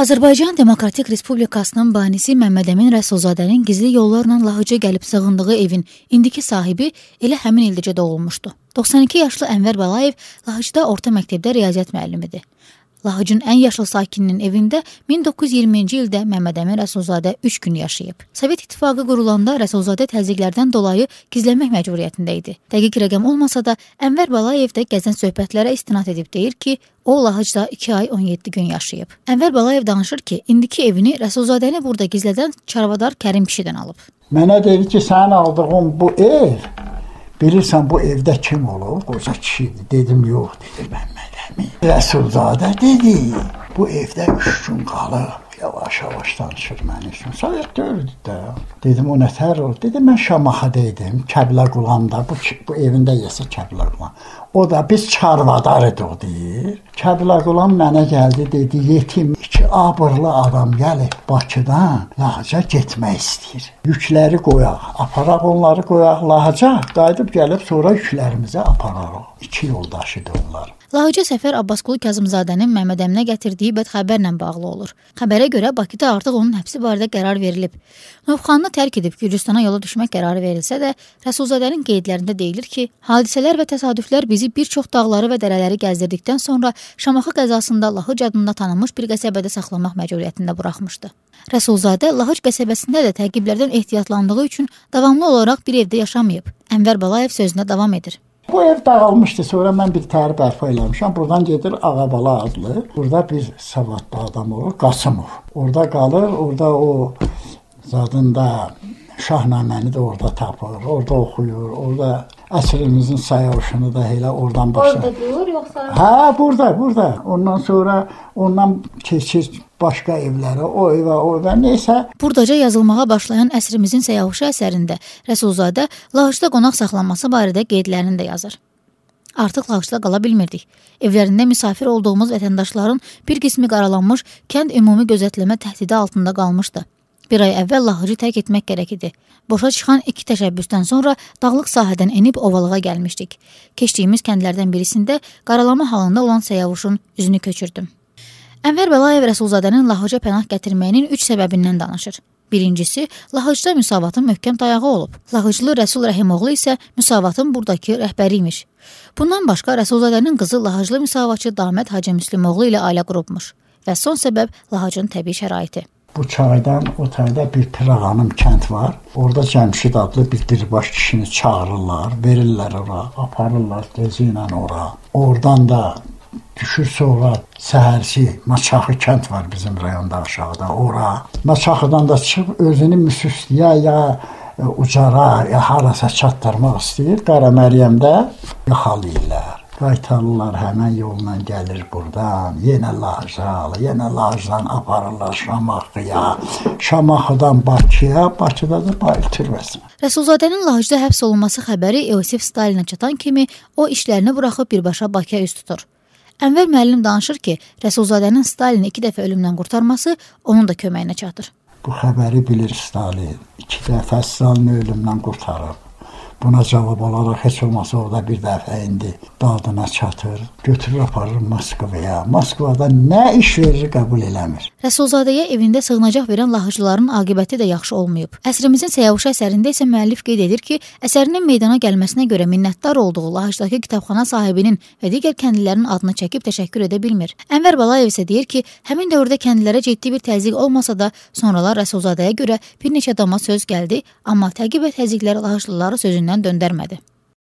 Azərbaycan Demokratik Respublikasının banisi Məmməd Əmin Rəsulzadənin gizli yollarla Lahıca gəlib sığındığı evin indiki sahibi elə həmin ildəcə doğulmuşdu. 92 yaşlı Ənvər Balayev Lahıcda orta məktəbdə riyaziyyat müəllimidir. Lahıcın ən yaşlı sakininin evində 1920-ci ildə Məmməd Əmin Rəsulzadə 3 gün yaşayıb. Sovet İttifaqı qurulanda Rəsulzadə təzyiqlərdən dolayı gizlənmək məcburiyyətində idi. Dəqiq rəqəm olmasa da Ənvər Balayev də gəzən söhbətlərə istinad edib deyir ki, o Lahıcda 2 ay 17 gün yaşayıb. Ənvər Balayev danışır ki, indiki evini Rəsulzadəni burada gizlədən çarvadar Kərim kişidən alıb. Mənə dedi ki, sənin aldığın bu ev, bilirsən bu evdə kim olur? Qoca kişidir. Dedim, yox, dedi Məmməd Əmin. Rəsulzadə dedi, bu evdə 3 gün qalıb. Yavaş-yavaş danışır mənim üçün. Sovet dördü də. Dedim, o nətər oldu? Dedim, mən Şamaxıda idim, Kəbləqulanda. Bu evində yesə Kəbləqulan. O da biz çarvadar idik deyir. Kəbləqulan mənə gəldi, dedi, yetim 2 abırlı adam gəlib Bakıdan Lahıca getmək istəyir. Yükləri qoyaq, aparaq onları qoyaq Lahıca, qayıdıb gəlib sonra yüklərimizi apararıq. 2 yoldaşıdır onlar. Lahıca səfər Abbasqulu Kazımzadənin Məmməd Əminə gətirdiyi bədxəbərlə bağlı olur. Xəbərə görə Bakıda artıq onun həbsi barədə qərar verilib. Novxanını tərk edib Gürcüstana yola düşmək qərarı verilsə də, Rəsulzadənin qeydlərində deyilir ki, hadisələr və təsadüflər bizi bir çox dağları və dərələri gəzdirdikdən sonra Şamaxı qəzasında Lahıc adında tanınmış bir qəsəbədə saxlamaq məcburiyyətində buraxmışdı. Rəsulzadə Lahıc qəsəbəsində də təqiblərdən ehtiyatlandığı üçün davamlı olaraq bir evdə yaşamayıb. Ənvər Balayev sözünə davam edir. Bu ev dağılmışdı, sonra mən bir təhər bərpa eləmişəm. Buradan gedir Ağabala adlı. Burada bir savadlı adam olur, Qasımov. Orada qalır, orada o zadında Şahnaməni də orada tapır, orada oxuyur, orada əsrimizin sayılışını da elə oradan başlar. Orada deyir, yoxsa? Hə, burada. Ondan sonra ondan keçir başqa evlərə, o evə, neysə. Buradaca yazılmağa başlayan əsrimizin səyahuşu əsərində Rəsulzadə Lahıcda qonaq saxlanması barədə qeydlərini də yazır. Artıq Lahıcda qala bilmirdik. Evlərində misafir olduğumuz vətəndaşların bir qismi qaralanmış, kənd ümumi gözətləmə təhdidi altında qalmışdı. Bir ay əvvəl Lahıcı tərk etmək gərək idi. Boşa çıxan 2 təşəbbüsdən sonra dağlıq sahədən enib ovalığa gəlmişdik. Keçdiyimiz kəndlərdən birisində qaralama halında olan səyahuşun üzünü köçürdüm. Ənvər Balayev Rəsulzadənin Lahıca pənah gətirməyinin 3 səbəbindən danışır. Birincisi, Lahıcda müsavatın möhkəm dayağı olub. Lahıclı Rəsul Rəhimoğlu isə müsavatın buradakı rəhbəri imiş. Bundan başqa Rəsulzadənin qızı Lahıclı müsavatçı Daməd Hacı Müslümoğlu ilə ailə qurubmuş. Və son səbəb Lahıcın təbii şəraiti. Bu çaydan o tayda bir Pirağanım kənd var. Orada Cəmşid adlı bir dirbaş kişini çağırırlar, verirlər ora, aparırlar tezi ilə ora. Oradan da düşür sonra səhərsi Maçaxı kənd var bizim rayonda aşağıda, ora. Maçaxıdan da çıxıb özünü Müsüsliyə ya Ucara ya harasa çatdırmaq istəyir. Qara Məryəmdə yaxalayırlar. Qaytarırlar, həmən yolla gəlir buradan, yenə Lahıcdan aparırlar Şamaxıya, Şamaxıdan Bakıya, Bakıda da bayıl türbəsinə. Rəsulzadənin Lahıcda həbs olunması xəbəri Iosif Stalinə çatan kimi o işlərini buraxıb birbaşa Bakıya üz tutur. Ənvər müəllim danışır ki, Rəsulzadənin Stalini 2 dəfə ölümdən qurtarması onun da köməyinə çatır. Bu xəbəri bilir Stalin, 2 dəfə Stalini ölümdən qurtarıb. Buna cavab olaraq heç olmasa o da bir dəfə indi dadına çatır. Götürür aparır Moskvaya. Moskvada nə iş verir qəbul eləmir. Rəsulzadəyə evində sığınacaq verən Lahıclıların aqibəti də yaxşı olmayıb. Əsrimizin səyahuşu əsərində isə müəllif qeyd edir ki, əsərinin meydana gəlməsinə görə minnətdar olduğu Lahıcdakı kitabxana sahibinin və digər kəndlilərin adını çəkib təşəkkür edə bilmir. Ənvər Balayev isə deyir ki, həmin dövrdə kəndlilərə ciddi bir təzyiq olmasa da, sonralar Rəsulzadəyə görə bir neçə adama söz gəldi, amma təqib və təzyiqlər Lahıclıları sözündən döndərmədi.